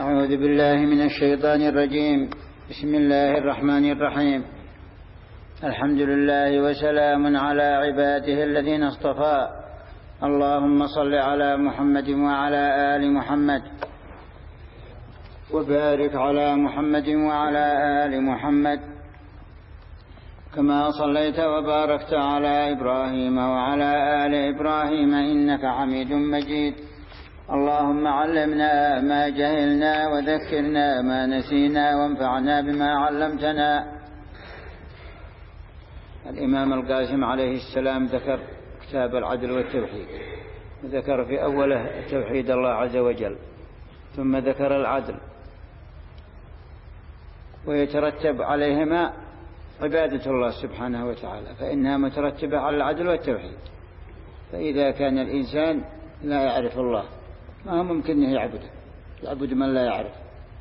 أعوذ بالله من الشيطان الرجيم. بسم الله الرحمن الرحيم. الحمد لله وسلام على عباده الذين اصطفى. اللهم صل على محمد وعلى آل محمد وبارك على محمد وعلى آل محمد كما صليت وباركت على إبراهيم وعلى آل إبراهيم إنك حميد مجيد. اللهم علمنا ما جهلنا وذكرنا ما نسينا وانفعنا بما علمتنا. الإمام القاسم عليه السلام ذكر كتاب العدل والتوحيد، ذكر في أوله توحيد الله عز وجل، ثم ذكر العدل، ويترتب عليهما عبادة الله سبحانه وتعالى، فإنها مترتبة على العدل والتوحيد. فإذا كان الإنسان لا يعرف الله ما ممكن يعبد من لا يعرف.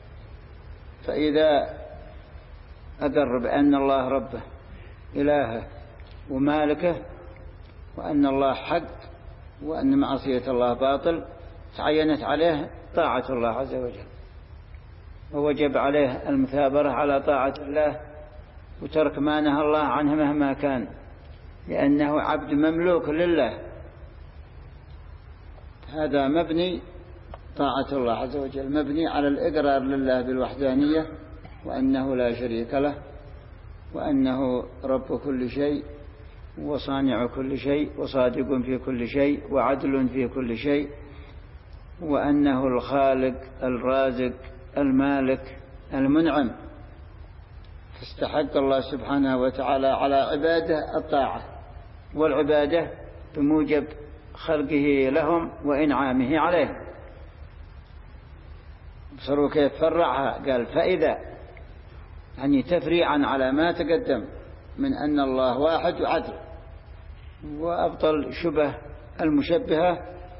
فإذا أقر بأن الله ربه إلهه ومالكه، وأن الله حق، وأن معصية الله باطل، تعينت عليه طاعة الله عز وجل، ووجب عليه المثابرة على طاعة الله وترك ما نهى الله عنه مهما كان، لأنه عبد مملوك لله. هذا مبني طاعة الله عز وجل، مبني على الإقرار لله بالوحدانية، وأنه لا شريك له، وأنه رب كل شيء وصانع كل شيء وصادق في كل شيء وعدل في كل شيء، وأنه الخالق الرازق المالك المنعم. فاستحق الله سبحانه وتعالى على عباده الطاعة والعبادة بموجب خلقه لهم وإنعامه عليهم. بصروا كيف فرعها، قال فإذا، يعني تفريعا على ما تقدم من أن الله واحد وعدل، وأبطل شبه المشبهة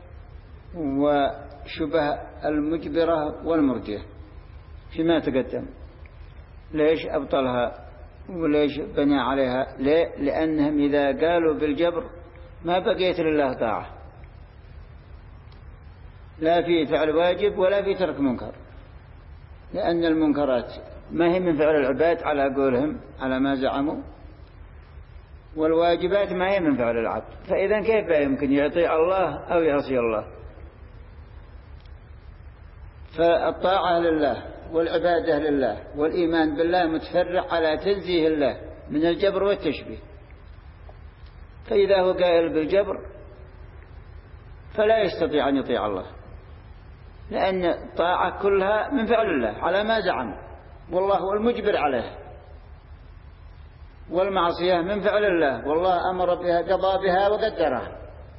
وشبه المجبرة والمرجئة فيما تقدم. ليش أبطلها وليش بنى عليها؟ ليه؟ لأنهم إذا قالوا بالجبر ما بقيت لله طاعة، لا في فعل واجب ولا في ترك منكر، لأن المنكرات ما هي من فعل العباد على قولهم على ما زعموا، والواجبات ما هي من فعل العبد. فإذا كيف يمكن يطيع الله أو يعصي الله؟ فالطاعة لله والعبادة لله والإيمان بالله متفرع على تنزيه الله من الجبر والتشبيه. فإذا هو قائل بالجبر فلا يستطيع أن يطيع الله، لأن الطاعة كلها من فعل الله على ما زعم، والله هو المجبر عليه. والمعصية من فعل الله، والله أمر بها قضى بها وقدرها.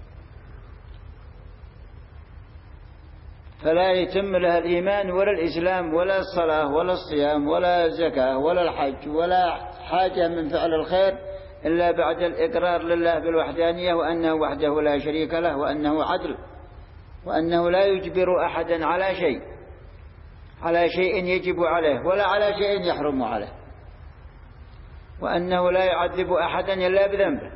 فلا يتم لها الإيمان ولا الإسلام ولا الصلاة ولا الصيام ولا الزكاة ولا الحج ولا حاجة من فعل الخير إلا بعد الإقرار لله بالوحدانية، وأنه وحده لا شريك له، وأنه عدل، وأنه لا يجبر أحدا على شيء يجب عليه ولا على شيء يحرم عليه، وأنه لا يعذب أحدا إلا بذنبه.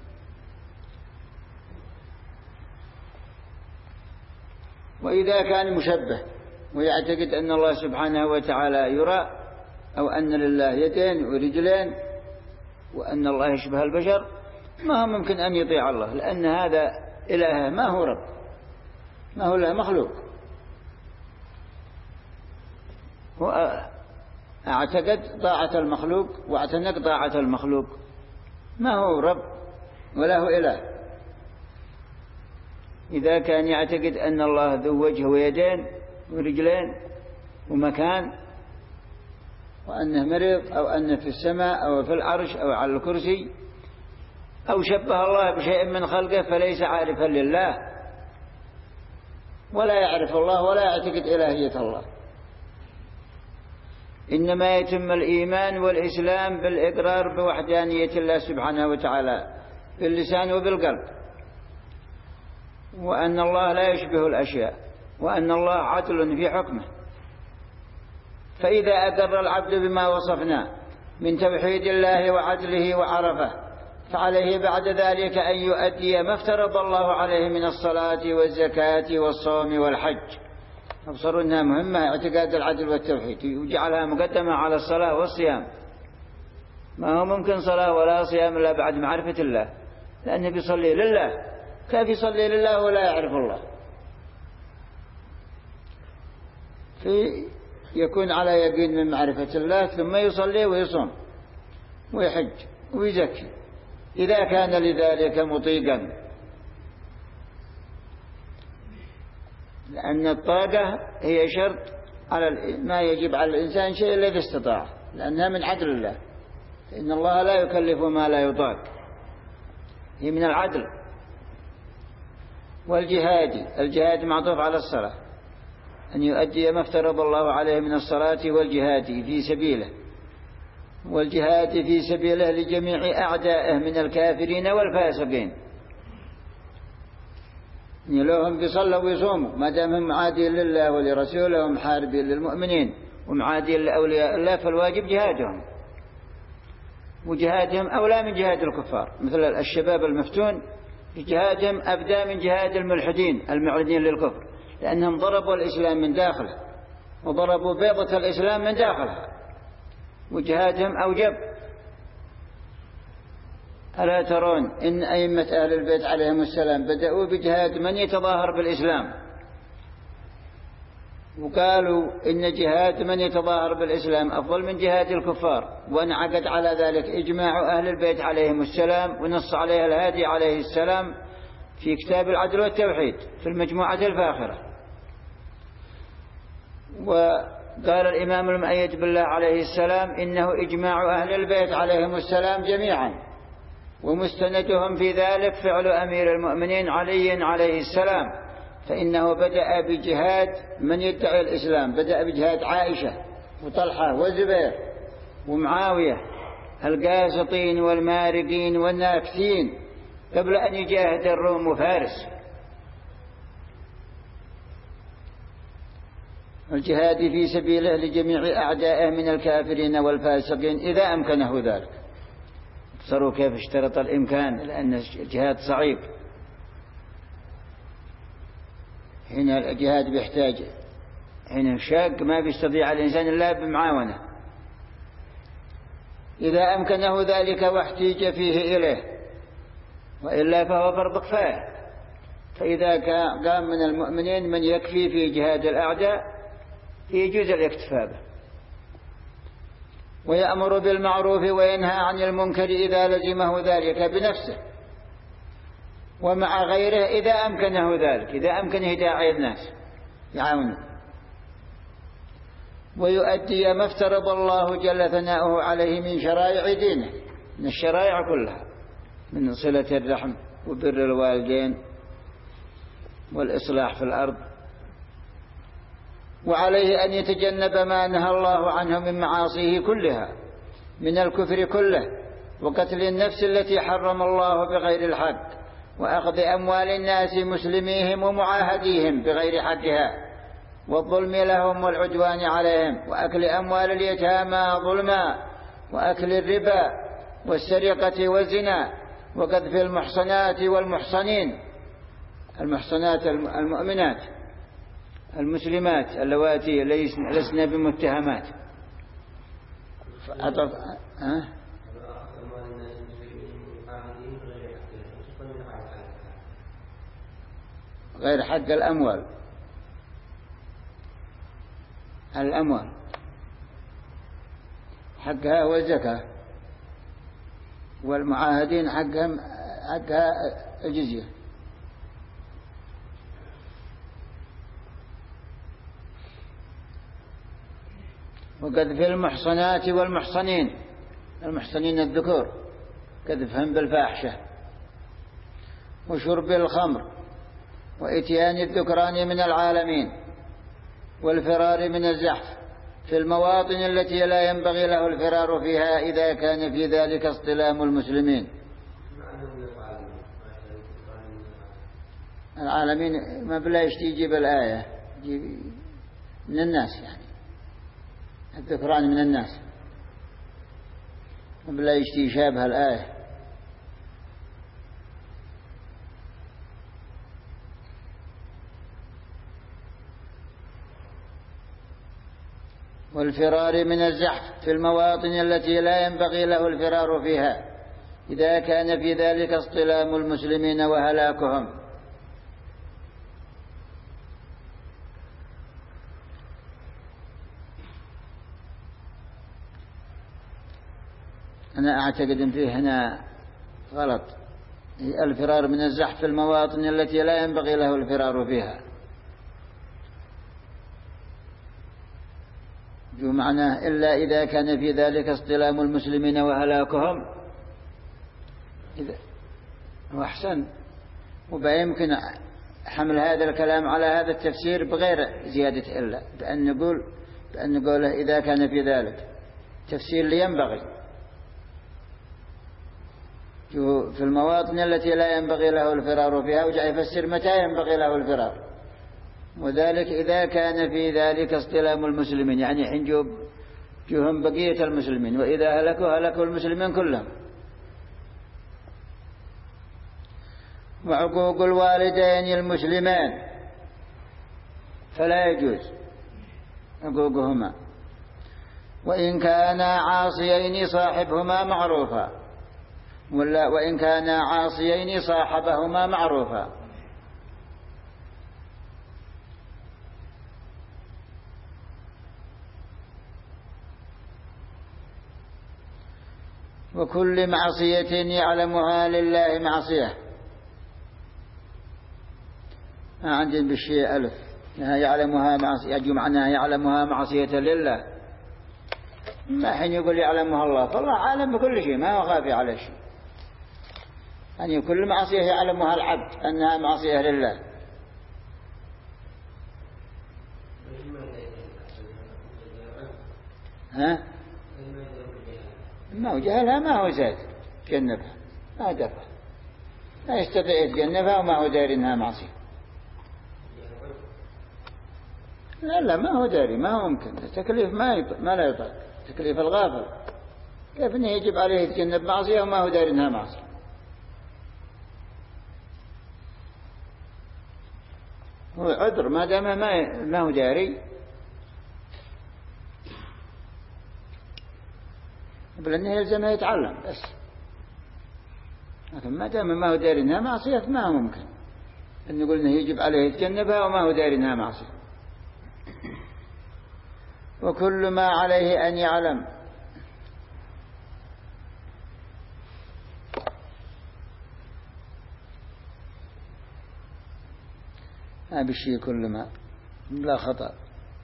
وإذا كان مشبه ويعتقد أن الله سبحانه وتعالى يرى، أو أن لله يدين ورجلين، وأن الله يشبه البشر، ما هو ممكن أن يطيع الله، لأن هذا إله ما هو رب، ما هو له مخلوق. واعتقد طاعة المخلوق واعتنق طاعة المخلوق، ما هو رب ولا هو إله. إذا كان يعتقد أن الله ذو وجه ويدين ورجلين ومكان، وأنه مريض، أو أنه في السماء أو في العرش أو على الكرسي، أو شبه الله بشيء من خلقه، فليس عارفا لله ولا يعرف الله ولا يعتقد إلهية الله. إنما يتم الإيمان والإسلام بالإقرار بوحدانية الله سبحانه وتعالى باللسان وبالقلب، وأن الله لا يشبه الأشياء، وأن الله عدل في حكمه. فإذا أقر العبد بما وصفنا من توحيد الله وعدله وعرفه، فعليه بعد ذلك أن يؤدي ما افترض الله عليه من الصلاة والزكاة والصوم والحج، أبصروا أنها مهمة اعتقاد العدل والتوحيد وجعلها مقدمة على الصلاة والصيام. ما هو ممكن صلاة ولا صيام إلا بعد معرفة الله، لأنه بيصلي لله. كيف يصلي لله ولا يعرف الله؟ يكون على يقين من معرفة الله ثم يصلي ويصوم ويحج ويزكي إذا كان لذلك مطيقا، لأن الطاقة هي شرط على ما يجب على الإنسان شيء الذي استطاع، لأنها من عدل الله، إن الله لا يكلف ما لا يطاق، هي من العدل. الجهاد معطوف على الصلاة، أن يؤدي ما افترض الله عليه من الصلاة والجهاد في سبيله، والجهاد في سبيله لجميع أعدائه من الكافرين والفاسقين، لهم بيصلوا ويصوموا ما دام هم معادين لله ولرسوله ومحاربين للمؤمنين ومعادين لأولياء الله، فالواجب جهادهم، وجهادهم أولى من جهاد الكفار. مثل الشباب المفتون جهادهم أبدى من جهاد الملحدين المعلنين للكفر، لأنهم ضربوا الإسلام من داخله وضربوا بيضة الإسلام من داخلها، وجهادهم أوجب. ألا ترون إن أئمة أهل البيت عليهم السلام بدأوا بجهاد من يتظاهر بالإسلام، وقالوا إن جهاد من يتظاهر بالإسلام أفضل من جهاد الكفار، وانعقد على ذلك إجماع أهل البيت عليهم السلام، ونص عليه الهادي عليه السلام في كتاب العدل والتوحيد في المجموعة الفاخرة. وقال الإمام المؤيد بالله عليه السلام إنه إجماع أهل البيت عليهم السلام جميعا، ومستندهم في ذلك فعل أمير المؤمنين علي عليه السلام، فإنه بدأ بجهاد من يدعي الإسلام، بدأ بجهاد عائشة وطلحة وزبير ومعاوية القاسطين والمارقين والناكثين قبل أن يجاهد الروم وفارس. الجهاد في سبيله لجميع أعدائه من الكافرين والفاسقين إذا أمكنه ذلك. ابصروا كيف اشترط الإمكان، لأن الجهاد صعيب. هنا الجهاد بيحتاج، هنا شاق ما بيستطيع الإنسان إلا بمعاونة، إذا أمكنه ذلك واحتيج فيه إليه، وإلا فهو فرض كفاية. فإذا قام من المؤمنين من يكفي في جهاد الأعداء يجوز الاكتفاء به، ويأمر بالمعروف وينهى عن المنكر إذا لزمه ذلك بنفسه ومع غيره إذا أمكنه ذلك، إذا أمكنه داعي الناس يعاونه، ويؤدي ما افترض الله جل ثناؤه عليه من شرائع دينه، من الشرائع كلها، من صلة الرحم وبر الوالدين والإصلاح في الأرض. وعليه أن يتجنب ما نهى الله عنه من معاصيه كلها، من الكفر كله، وقتل النفس التي حرم الله بغير الحق، وأخذ أموال الناس مسلميهم ومعاهديهم بغير حقها، والظلم لهم والعدوان عليهم، وأكل أموال اليتامى ظلما، وأكل الربا والسرقة والزنا، وقذف المحصنات والمحصنين، المحصنات المؤمنات المسلمات اللواتي لسنا بمتهمات. غير حق الأموال حقها والزكاة، والمعاهدين حقها الجزية. وقذف المحصنات والمحصنين، المحصنين الذكور قذفهم بالفاحشة، وشرب الخمر، وإتيان الذكران من العالمين، والفرار من الزحف في المواطن التي لا ينبغي له الفرار فيها إذا كان في ذلك اصطلام المسلمين. العالمين ما بلا يجيب الآية من الناس، يعني الذكران من الناس ما بلا يشابه الآية. والفرار من الزحف في المواطن التي لا ينبغي له الفرار فيها إذا كان في ذلك اصطلام المسلمين وهلاكهم. أنا أعتقد أن فيه هنا غلط، الفرار من الزحف في المواطن التي لا ينبغي له الفرار فيها، جو معناه إلا إذا كان في ذلك اصطلام المسلمين وهلاكهم. وأحسن، وبيمكن حمل هذا الكلام على هذا التفسير بغير زيادة إلا بأن نقوله إذا كان في ذلك تفسير لينبغي في المواطن التي لا ينبغي له الفرار فيها، وجاء يفسر متى ينبغي له الفرار، وذلك إذا كان في ذلك اصطلام المسلمين، يعني حين جوهم بقية المسلمين، وإذا هلكوا المسلمين كلهم. وعقوق الوالدين المسلمان فلا يجوز عقوقهما، وإن كانا عاصيين صاحبهما معروفا، وإن كانا عاصيين صاحبهما معروفا. وكل معصية يعلمها لله معصية، ما عندي بالشيء ألف، يعلمها معصية، يجب معناها يعلمها معصية لله، ما حين يقول يعلمها الله، فالله عالم بكل شيء، ما هو خافي على شيء، يعني كل معصية يعلمها العبد أنها معصية لله. ها؟ ما هو جهلها، ما هو زاد تجنبها، ما درها، لا يستطيع يتجنبها وما هو داري إنها معصية. لا ما هو داري، ما هو ممكن، التكليف ما لا يطاق، تكليف الغافل، كيف إنه يجب عليه يتجنب معصية وما هو داري إنها معصية؟ هو عذر ما دام ما هو داري، بل أنه يلزمه يتعلم بس، لكن ما دام ما هو داري إنها معصية ما هو ممكن أن نقول إنه يجب عليه يتجنبها وما هو داري إنها معصية. وكل ما عليه أن يعلم ما بالشيء كل ما لا خطأ.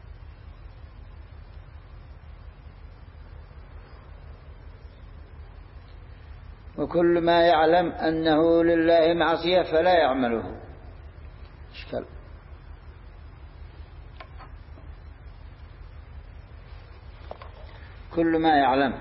وكل ما يعلم أنه لله معصية فلا يعمله. إشكال. كل ما يعلم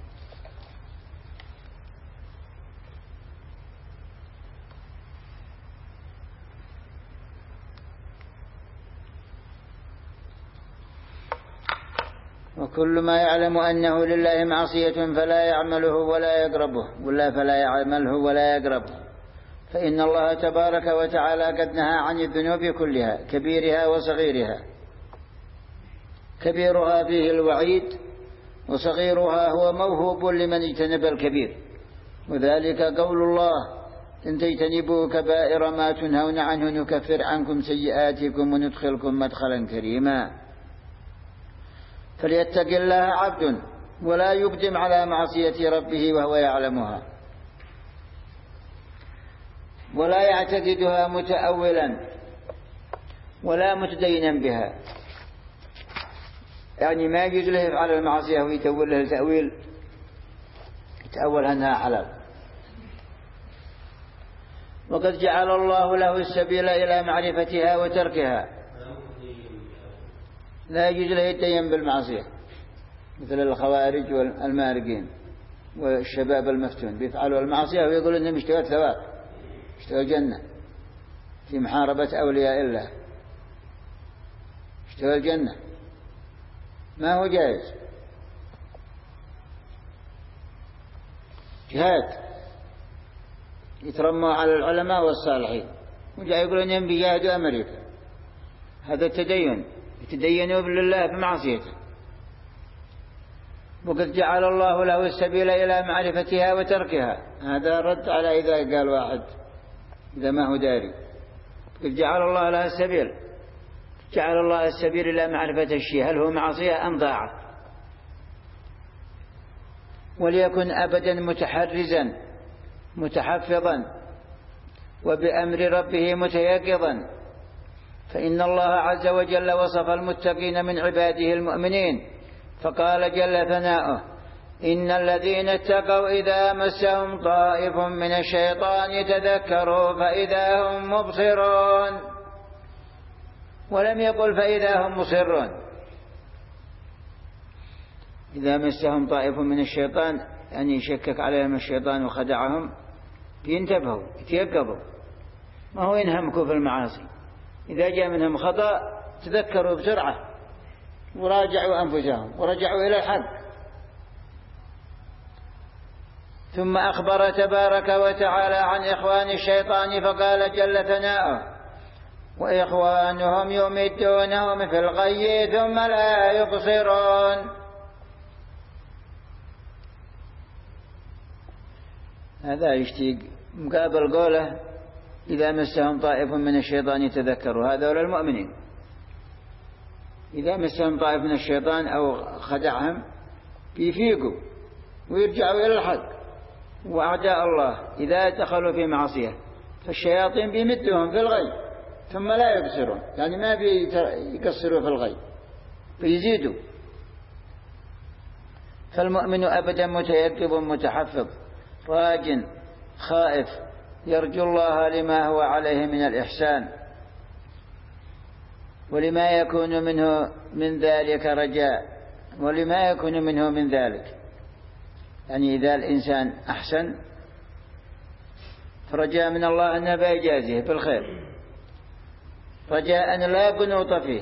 وكل ما يعلم أنه لله معصية فلا يعمله ولا يقربه، ولا فلا يعمله ولا يقربه، فإن الله تبارك وتعالى قد نهى عن الذنوب كلها كبيرها وصغيرها، كبيرها فيه الوعيد، وصغيرها هو موهوب لمن اجتنب الكبير، وذلك قول الله: إن تجتنبوا كبائر ما تنهون عنه نكفر عنكم سيئاتكم وندخلكم مدخلا كريما. فليتق الله عبد ولا يقدم على معصية ربه وهو يعلمها، ولا يعتقدها متأولا ولا متدينا بها، يعني ما يجوز له يفعل المعصية ويتول له تأويل يتأول أنها حلال. وقد جعل الله له السبيل إلى معرفتها وتركها، لا يجوز له يتدين بالمعصية، مثل الخوارج والمارقين والشباب المفتون بيفعلوا المعصية ويقولون إنهم اشتغل ثواب، اشتغل جنة في محاربة أولياء الله، اشتغل جنة، ما هو جائز. جهاد يترموا على العلماء والصالحين، وجاء يقولون إنهم بيجاهدوا أمريكا، هذا التدين، يتدينوا بالله بمعصيته، وقد جعل الله له السبيل إلى معرفتها وتركها. هذا رد على إذا قال واحد إذا ما هو داري. قد جعل الله له السبيل، جعل الله السبيل إلى معرفة الشيء هل هو معصية أم ضاعة. وليكن أبدا متحرزا متحفظا وبأمر ربه متيقظا، فإن الله عز وجل وصف المتقين من عباده المؤمنين فقال جل ثناؤه: إن الذين اتقوا إذا مسهم طائف من الشيطان تذكروا فإذا هم مبصرون، ولم يقل فإذا هم مصرون. إذا مسهم طائف من الشيطان يعني يشكك عليهم الشيطان وخدعهم ينتبهوا يتيقظوا، ما هو ينهمكوا في المعاصي. إذا جاء منهم خطأ تذكروا بسرعة وراجعوا أنفسهم ورجعوا إلى الحق. ثم أخبر تبارك وتعالى عن إخوان الشيطان فقال جل ثناؤه: وإخوانهم يمدونهم في الغي ثم لا يبصرون. هذا يشتيق مقابل قوله: إذا مسهم طائف من الشيطان تذكروا، هذا للمؤمنين. إذا مسهم طائف من الشيطان أو خدعهم بيفيقوا ويرجعوا إلى الحق. وأعداء الله إذا دخلوا في معصية فالشياطين بيمدهم في الغي ثم لا يبصرون، يعني ما بيقصروا في الغي بيزيدوا. فالمؤمن أبدا متيقظ متحفظ راج خائف يرجو الله لما هو عليه من الإحسان ولما يكون منه من ذلك رجاء، ولما يكون منه من ذلك يعني إذا الإنسان أحسن فرجاء من الله أنه بيجازيه بالخير، رجاء لا قنوط فيه،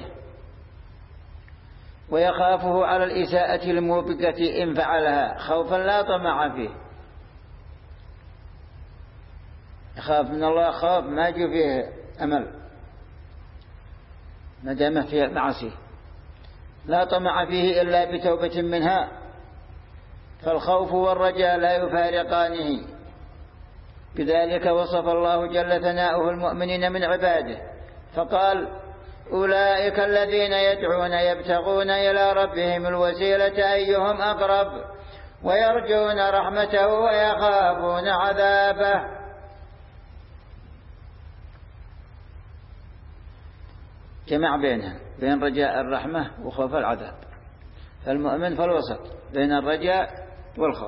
ويخافه على الإساءة الموبقة إن فعلها خوفا لا طمع فيه. يخاف من الله خوف ما يجي فيه أمل ما دام فيه معصية، لا طمع فيه إلا بتوبة منها. فالخوف والرجاء لا يفارقانه. بذلك وصف الله جل ثناؤه المؤمنين من عباده فقال: أولئك الذين يدعون يبتغون إلى ربهم الوسيلة أيهم أقرب ويرجون رحمته ويخافون عذابه. جمع بينها بين رجاء الرحمة وخوف العذاب. فالمؤمن في الوسط بين الرجاء والخوف،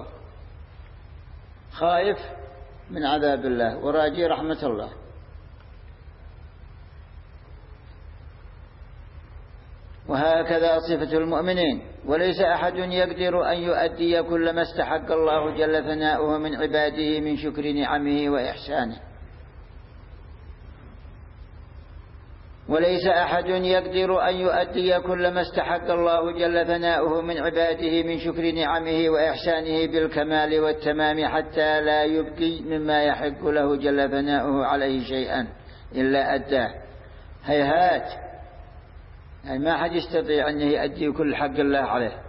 خائف من عذاب الله وراجي رحمة الله. وهكذا صفة المؤمنين. وليس أحد يقدر أن يؤدي كل ما استحق الله جل ثناؤه من عباده من شكر نعمه وإحسانه. وليس أحد يقدر أن يؤدي كل ما استحق الله جل ثناؤه من عباده من شكر نعمه وإحسانه بالكمال والتمام حتى لا يبقي مما يحق له جل ثناؤه عليه شيئا إلا أداه. هيهات، يعني ما أحد يستطيع أن يؤدي كل حق الله عليه.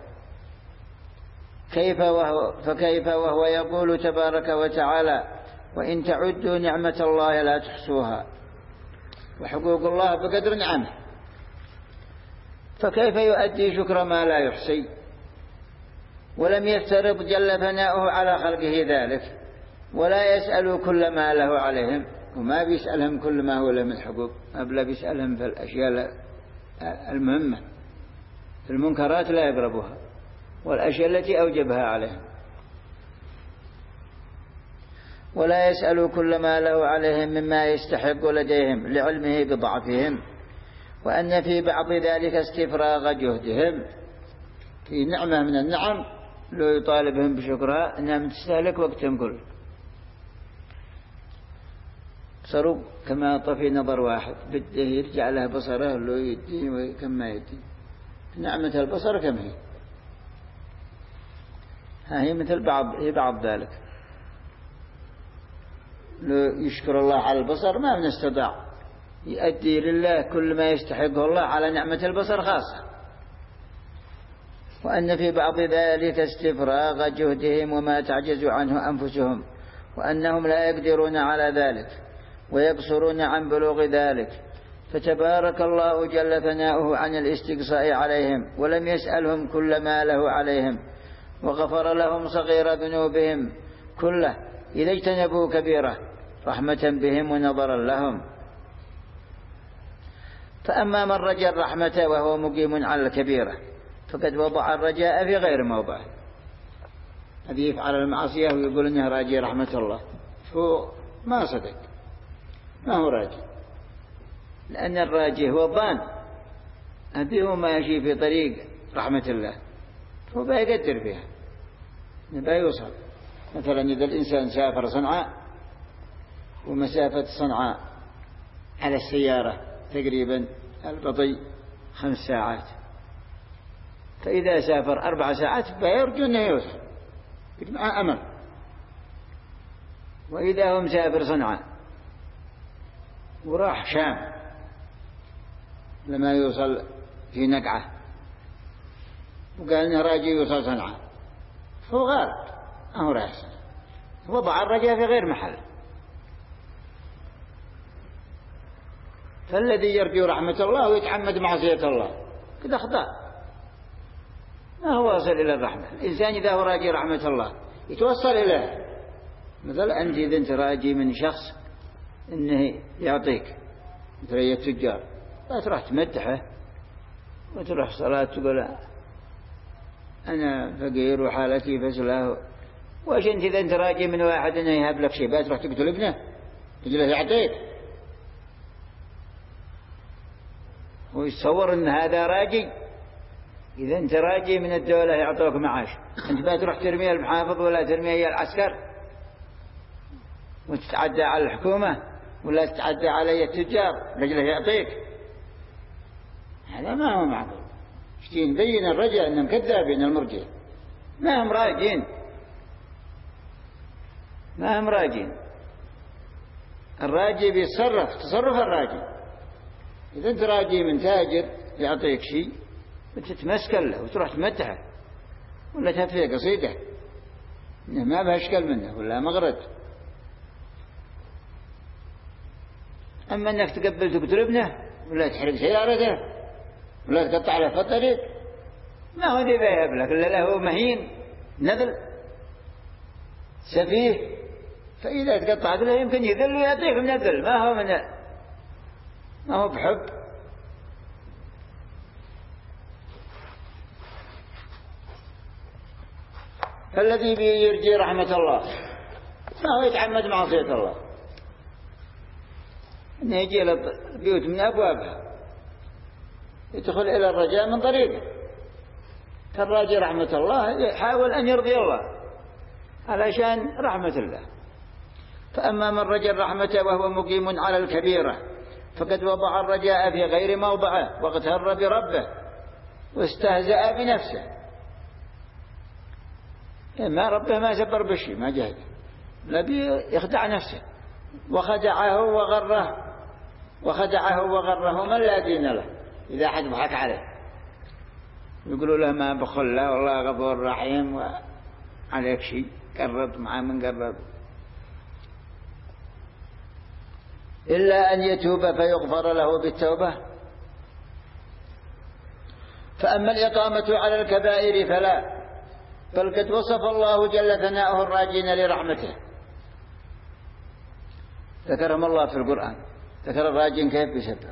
فكيف وهو يقول تبارك وتعالى: وإن تعدوا نعمة الله لا تحصوها. وحقوق الله بقدر نعمه، فكيف يؤدي شكر ما لا يحصي؟ ولم يفترض جل ثناؤه على خلقه ذلك، ولا يسأل كل ما له عليهم، وما بيسألهم كل ما هو له من حقوق، أبلا بيسألهم في الأشياء المهمة. المنكرات لا يقربها، والأشياء التي أوجبها عليهم. ولا يسأل كل ما له عليهم مما يستحق لديهم لعلمه بضعفهم، وأن في بعض ذلك استفراغ جهدهم في نعمة من النعم لو يطالبهم بشكرها أنها تستهلك وقتهم كله. صاروا كما طفي نظر واحد بده يرجع له بصره لو يدين وكم ما يدين. نعمة البصر كم هي مثل بعض ذلك. لو يشكر الله على البصر ما من استطاع يؤدي لله كل ما يستحقه الله على نعمة البصر خاصة. وأن في بعض ذلك استفراغ جهدهم وما تعجز عنه أنفسهم، وأنهم لا يقدرون على ذلك ويقصرون عن بلوغ ذلك، فتبارك الله جل ثناؤه عن الاستقصاء عليهم، ولم يسألهم كل ما له عليهم، وغفر لهم صغير ذنوبهم كله إذا اجتنبوا كبيرة رحمة بهم ونظرا لهم. فأما من رجا الرحمة وهو مقيم على الكبيرة فقد وضع الرجاء في غير موضعه. هذه يفعل المعصية ويقول إنه راجي رحمة الله، هو ما صدق، ما هو راجي، لأن الراجي هو الظان، هذه هو ماشي في طريق رحمة الله، هو بيقدر فيها بيوصل. مثلا إذا الإنسان سافر صنعاء ومسافة صنعاء على السيارة تقريبا البطيء 5 ساعات، فإذا سافر 4 ساعات فيرجو أنه يوصل مع أمل. وإذا هو مسافر صنعاء وراح شام لما يوصل في نقعة وقال إنه راجي يوصل صنعاء، هو غالب أهو راح صنعاء، وضع الرجاء في غير محل. فالذي يرجو رحمة الله ويتعمد معصية الله قد أخطأ، ما هو واصل إلى الرحمة. الإنسان إذا هو راجي رحمة الله يتوصل إليه. مثلا أنت إذا أنت راجي من شخص إنه يعطيك، مثل التجار، لا تروح تمدحه وتروح صلاة تقول أنا فقير وحالتي فسلاه. وش أنت إذا أنت راجي من واحد إنه يهب لك شيء بتروح تقتل ابنه تجله يعطيك؟ ويتصور إن هذا راجي. إذا أنت راجي من الدولة يعطوك معاش، أنت بتروح ترمي المحافظ ولا ترمي العسكر وتتعدى على الحكومة ولا تتعدى على التجار رجله يعطيك؟ هذا ما هو معقول. اشتين بين الرجاء أنهم كذابين المرجع، ما هم راجين، ما هم راجين. الراجي بيتصرف تصرف الراجي. إذا أنت راجي من تاجر يعطيك شيء وتتمسكن له وتروح تمدحه ولا تهفيه قصيدة إنه ما بهشكل منه ولا مغرد. أما أنك تقبل تقتل ابنه ولا تحرق سيارته ولا تقطع له في الطريق، ما هو ذي بيهب لك إلا له مهين نذل سفيه، فإذا تقطعت له يمكن يذل ويعطيك من الذل، ما هو بحب. فالذي يرجي رحمة الله ما هو يتعمد معصية الله، إنه يجي البيوت من أبوابها يدخل إلى الرجاء من طريقه. فالراجي رحمة الله يحاول أن يرضي الله علشان رحمة الله. فأما من رجا الرحمة وهو مقيم على الكبيرة فقد وضع الرجاء في غير موضعه واغتر بربه واستهزأ بنفسه. ما ربه ما سبر بشي ما جهد، نبي يخدع نفسه وخدعه وغره من لا دين له. إذا حد ضحك عليه يقولوا له ما بخل له والله غفور رحيم وعليك شيء قرب مع من قرب، إلا أن يتوب فيغفر له بالتوبة. فأما الإقامة على الكبائر فلا، بل قد وصف الله جل ثناؤه الراجين لرحمته، ذكرهم الله في القرآن، ذكر الراجين كيف بسبب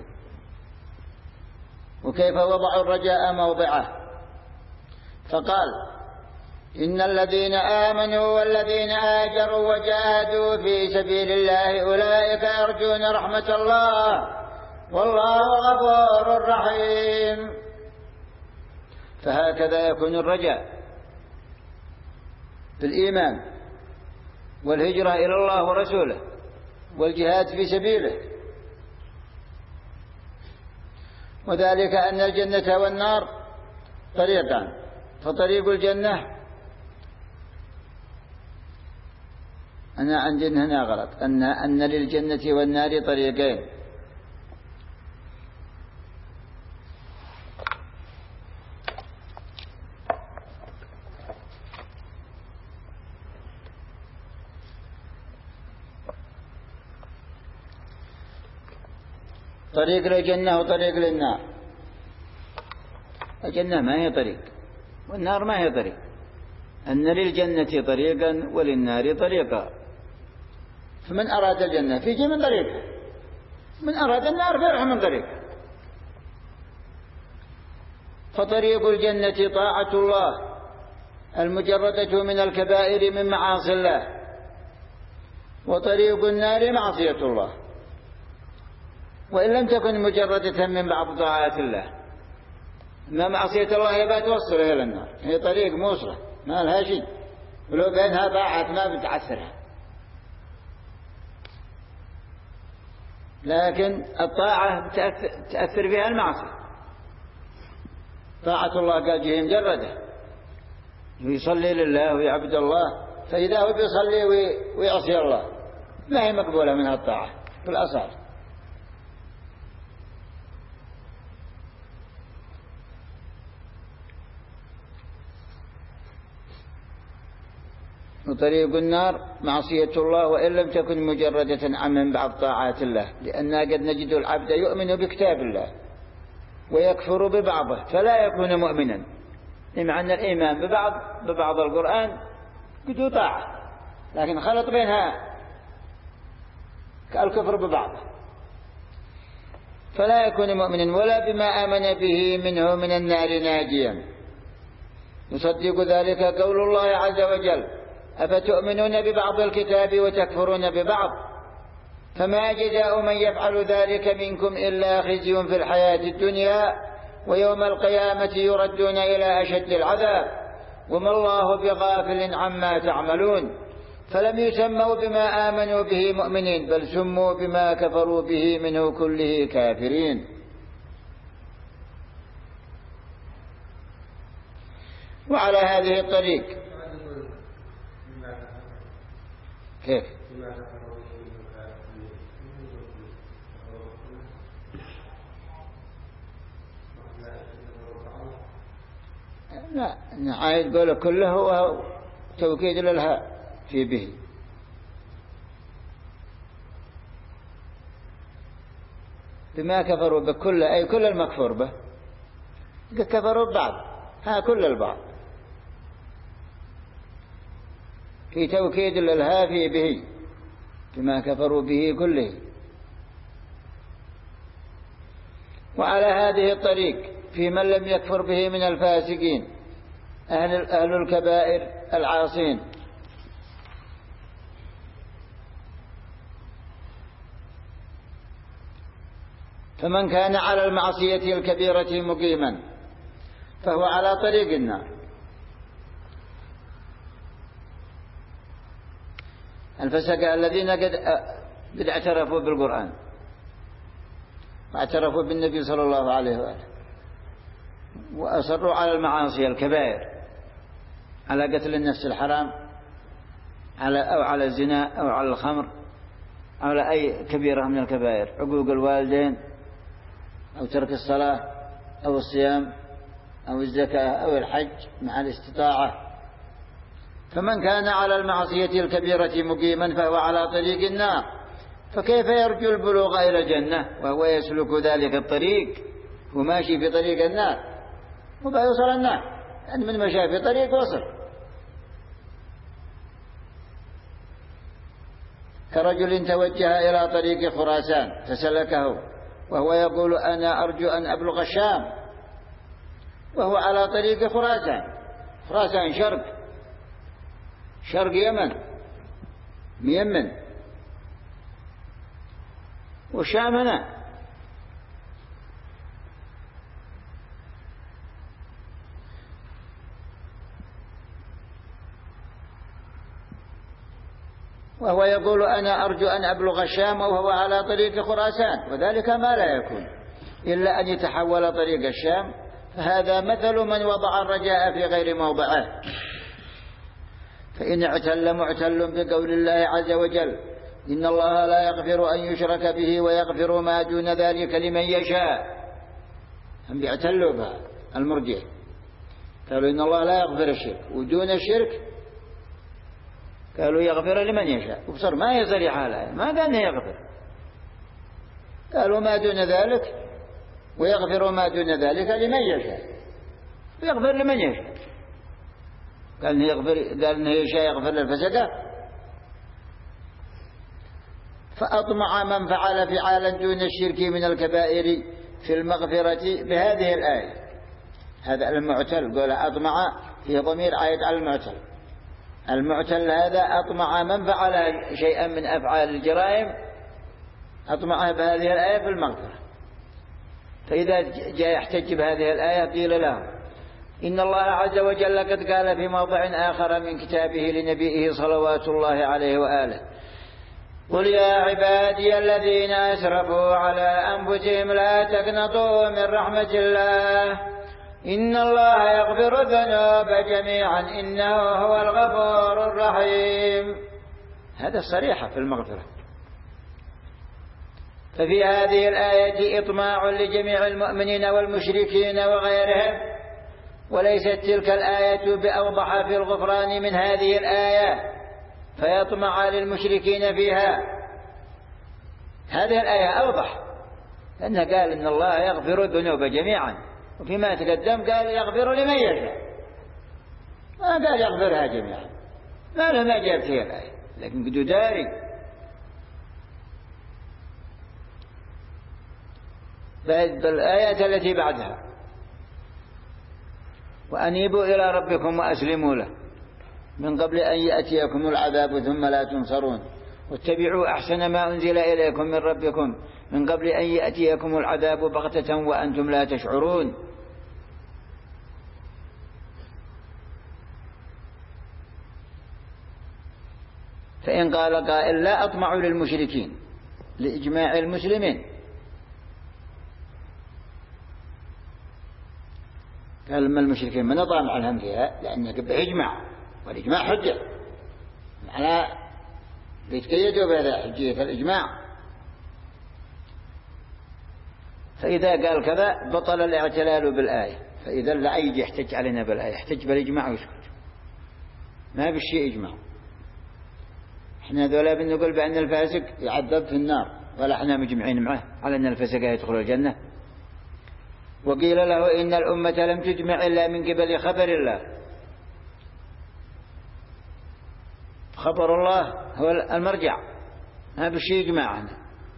وكيف وضعوا الرجاء موضعه، فقال إن الذين آمنوا والذين آجروا وجاهدوا في سبيل الله أولئك يرجون رحمة الله والله غفور رحيم. فهكذا يكون الرجاء بالإيمان والهجرة إلى الله ورسوله والجهاد في سبيله، وذلك أن الجنة والنار طريقان، فطريق الجنة أنا عندي هنا غلط أن للجنة والنار طريقين، طريق للجنة وطريق للنار. الجنة ما هي طريق والنار ما هي طريق، أن للجنة طريقا وللنار طريقا، فمن أراد الجنة فيجي من طريق، من أراد النار فيروح من طريق. فطريق الجنة طاعة الله المجردة من الكبائر من معاصي الله، وطريق النار معصية الله وإن لم تكن مجردة من بعض طاعات الله. ما معصية الله هي توصل إلى النار، هي طريق موصلة ما لها شيء، ولو بينها طاعات ما بتعسرها. لكن الطاعة تأثر فيها المعصية. طاعة الله قال جهة مجردة، ويصلي لله ويعبد الله، فإذا هو بيصلي ويعصي الله ما هي مقبولة منها الطاعة في الأصل. وطريق النار معصية الله وإن لم تكن مجردة عن من بعض طاعات الله، لأننا قد نجد العبد يؤمن بكتاب الله ويكفر ببعضه فلا يكون مؤمنا، لمعنى الإيمان ببعض القرآن قد طاعة لكن خلط بينها كالكفر ببعضه، فلا يكون مؤمنا ولا بما آمن به منه من النار ناجيا. يصدق ذلك قول الله عز وجل: أفتؤمنون ببعض الكتاب وتكفرون ببعض فما جزاء من يفعل ذلك منكم إلا خزي في الحياة الدنيا ويوم القيامة يردون إلى أشد العذاب وما الله بغافل عما تعملون. فلم يسموا بما آمنوا به مؤمنين بل سموا بما كفروا به منه كله كافرين. وعلى هذه الطريق كيف؟ لا عايد قوله كله هو توكيد للهاء في به. بما كفروا بكل أي كل المكفور به، كفروا ببعض ها كل البعض، في توكيد للهاء في به بما كفروا به كله. وعلى هذه الطريق في من لم يكفر به من الفاسقين أهل الكبائر العاصين. فمن كان على المعصية الكبيرة مقيما فهو على طريق النار. الفسقة الذين قد اعترفوا بالقرآن واعترفوا بالنبي صلى الله عليه وآله وأصروا على المعاصي الكبائر، على قتل النفس الحرام أو على الزنا أو على الخمر أو على أي كبيرة من الكبائر، عقوق الوالدين أو ترك الصلاة أو الصيام أو الزكاة أو الحج مع الاستطاعة. فمن كان على المعصية الكبيرة مقيما فهو على طريق النار، فكيف يرجو البلوغ إلى الجنة وهو يسلك ذلك الطريق وماشي في طريق النار وبيوصل النار؟ أن من مشى في طريق وصل. كرجل توجه إلى طريق خراسان فسلكه وهو يقول أنا أرجو أن أبلغ الشام، وهو على طريق خراسان. خراسان شرق يمن ميمن، والشام هنا. وهو يقول أنا أرجو أن أبلغ الشام وهو على طريق خراسان، وذلك ما لا يكون إلا أن يتحول طريق الشام، فهذا مثل من وضع الرجاء في غير موضعه. فإن اعتل معتل بقول الله عز وجل: إن الله لا يغفر أن يشرك به ويغفر ما دون ذلك لمن يشاء. هم بيعتلوا بها المرجع، قالوا إن الله لا يغفر الشرك، ودون الشرك قالوا يغفر لمن يشاء. وبصر ما هي صريحة الآية، ما قال إنه يغفر، قالوا ما دون ذلك، ويغفر ما دون ذلك لمن يشاء، ويغفر لمن يشاء. قال إنه يشاء يغفر للفسقة. فأطمع من فعل فعالا دون الشرك من الكبائر في المغفرة بهذه الآية. هذا المعتل، قول أطمع في ضمير عائد على المعتل. المعتل هذا أطمع من فعل شيئا من أفعال الجرائم، أطمع بهذه الآية في المغفرة. فإذا جاء يحتج بهذه الآية قيل له إن الله عز وجل قد قال في موضع آخر من كتابه لنبيه صلوات الله عليه وآله: قل يا عبادي الذين أسرفوا على أنفسهم لا تقنطوا من رحمة الله إن الله يغفر الذنوب جميعا إنه هو الغفور الرحيم. هذا صريحة في المغفرة. ففي هذه الآية إطماع لجميع المؤمنين والمشركين وغيرهم، وليست تلك الآية بأوضح في الغفران من هذه الآية فيطمع للمشركين فيها. هذه الآية أوضح، لأنها قال إن الله يغفر الذنوب جميعا، وفيما تقدم قال يغفر لمن يشاء، ما قال يغفرها جميعا. ما جاءت هي الآية، لكن قد داري بعد الآيات التي بعدها: وأنيبوا إلى ربكم وأسلموا له من قبل أن يأتيكم العذاب ثم لا تنصرون واتبعوا أحسن ما أنزل إليكم من ربكم من قبل أن يأتيكم العذاب بغتة وأنتم لا تشعرون. فإن قال قائل لا أطمع للمشركين لإجماع المسلمين، قال ما المشركين ما نطمع لهم فيها لأنه بإجماع، والإجماع حجة، معناه بيتقيدوا بهذا حجية الإجماع. فإذا قال كذا بطل الاعتلال بالآية. فإذا لا يجي يحتج علينا بالآية، يحتج بالإجماع ويسكت، ما بالشيء إجماع. احنا ذولا بنقول بأن الفاسق يعذب في النار، ولا احنا مجمعين معه على أن الفاسق يدخل الجنة. وقيل له إن الأمة لم تجمع إلا من قبل خبر الله، خبر الله هو المرجع، ما بالشيء إجماعنا.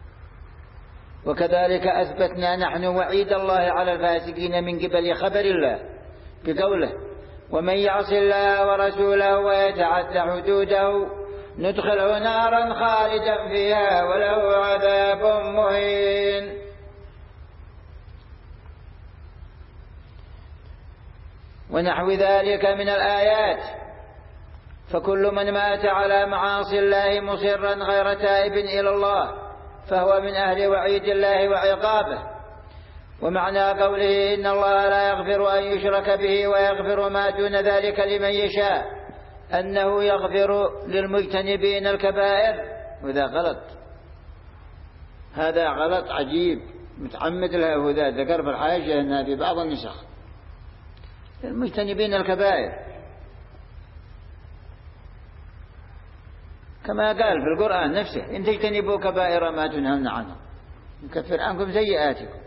وكذلك أثبتنا نحن وعيد الله على الفاسقين من قبل خبر الله بقوله: ومن يعص الله ورسوله ويتعدى حدوده ندخله نارا خالدا فيها وله عذاب مهين. ونحو ذلك من الآيات. فكل من مات على معاصي الله مصرا غير تائب إلى الله فهو من أهل وعيد الله وعقابه. ومعنى قوله إن الله لا يغفر أن يشرك به ويغفر ما دون ذلك لمن يشاء أنه يغفر للمجتنبين الكبائر. وذا غلط، هذا غلط عجيب متعمد له. وذا ذكر في الحاشية أنها في بعض النسخ المجتنبين الكبائر، كما قال في القرآن نفسه: إن تجتنبوا كبائر ما تنهون عنه يكفر عنكم سيئاتكم.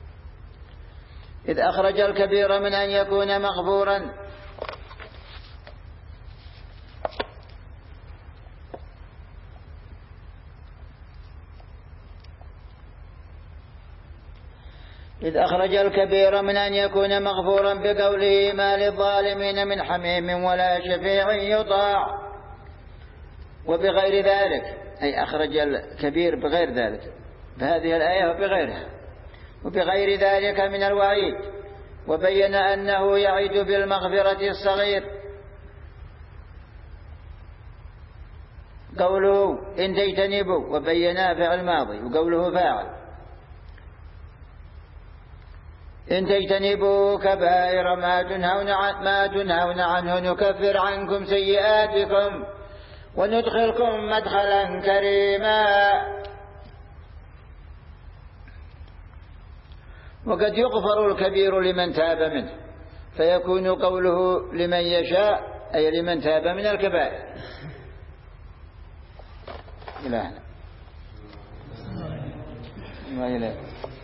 إذ أخرج الكبير من أن يكون مغفورا إذ أخرج الكبير من أن يكون مغفورا بقوله: ما للظالمين من حميم ولا شفيع يطاع. وبغير ذلك، أي أخرج الكبير بغير ذلك بهذه الآية وبغيرها، وبغير ذلك من الوعيد. وبين أنه يعيد بالمغفرة الصغير. قوله إن تجتنبوا وبينا فعل ماضي، وقوله فاعل. إن تجتنبوا كبائر ما تنهون عنه نكفر عنكم سيئاتكم وندخلكم مدخلا كريما. وقد يغفر الكبير لمن تاب منه، فيكون قوله لمن يشاء أي لمن تاب من الكبائر. إلهنا ما إليه.